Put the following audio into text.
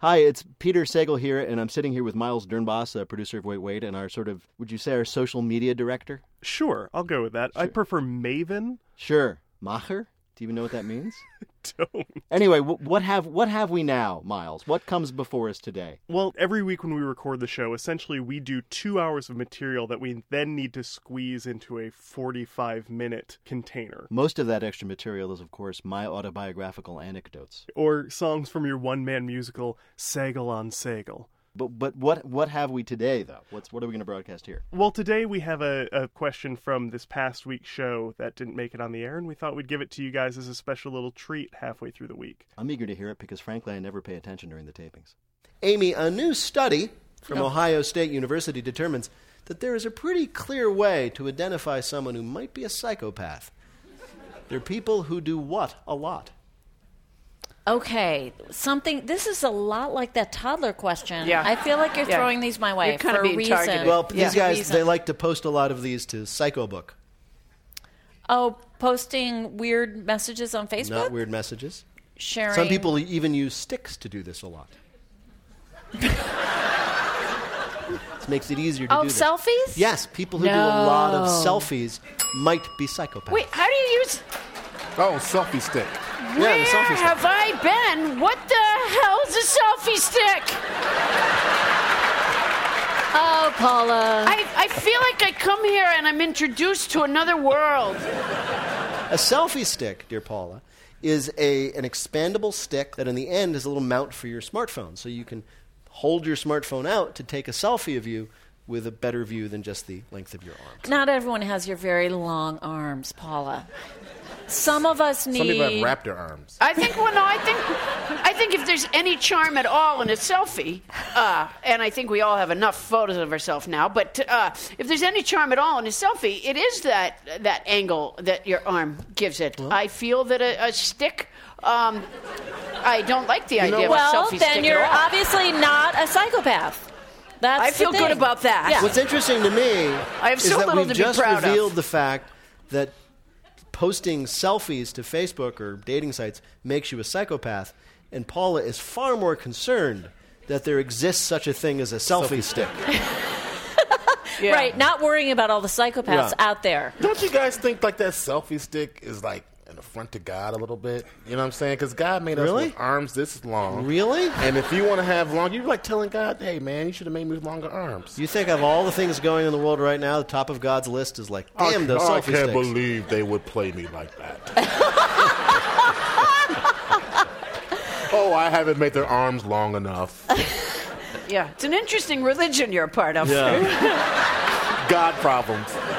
Hi, it's Peter Sagal here, and I'm sitting here with Miles Dernbos, producer of Wait Wait, and our would you say our social media director? Sure, I'll go with that. Sure. I prefer Maven. Sure. Macher? Do you even know what that means? Don't. Anyway, what have we now, Miles? What comes before us today? Well, every week when we record the show, essentially we do 2 hours of material that we then need to squeeze into a 45-minute container. Most of that extra material is, of course, my autobiographical anecdotes. Or songs from your one-man musical, Sagal on Sagal. But what have we today, though? What are we going to broadcast here? Well, today we have a question from this past week's show that didn't make it on the air, and we thought we'd give it to you guys as a special little treat halfway through the week. I'm eager to hear it because, frankly, I never pay attention during the tapings. Amy, a new study from Ohio State University determines that there is a pretty clear way to identify someone who might be a psychopath. They're people who do what a lot? Okay, this is a lot like that toddler question. Yeah. I feel like you're throwing these my way you're kind for of a being reason. targeted. Well, these guys, they like to post a lot of these to Psychobook. Oh, posting weird messages on Facebook? Not weird messages. Sharing. Some people even use sticks to do this a lot. This makes it easier to do this. Oh, selfies? Yes, people who do a lot of selfies might be psychopaths. Wait, how do you use... Oh, selfie stick. Where the selfie stick. have I been? What the hell's a selfie stick? Oh, Paula. I feel like I come here and I'm introduced to another world. A selfie stick, dear Paula, is an expandable stick that in the end is a little mount for your smartphone. So you can hold your smartphone out to take a selfie of you with a better view than just the length of your arms. Not everyone has your very long arms, Paula. Some of us need... Some people have raptor arms. I think if there's any charm at all in a selfie, and I think we all have enough photos of ourselves now, but if there's any charm at all in a selfie, it is that angle that your arm gives it. Well, I feel that a stick... I don't like the idea of a selfie Well, stick then you're at all. obviously not a psychopath. I feel good about that. Yeah. What's interesting to me I have is so that little we've to be just proud of. revealed the fact that posting selfies to Facebook or dating sites makes you a psychopath, and Paula is far more concerned that there exists such a thing as a selfie stick. Yeah. Right, not worrying about all the psychopaths out there. Don't you guys think like that selfie stick is like an affront to God a little bit? You know what I'm saying? Because God made us with arms this long. Really? And if you want to have long, you're like telling God, hey, man, you should have made me with longer arms. You think of all the things going in the world right now, the top of God's list is like, damn, those selfie sticks. I can't believe they would play me like that. Oh, I haven't made their arms long enough. Yeah, it's an interesting religion you're a part of. Yeah. God problems.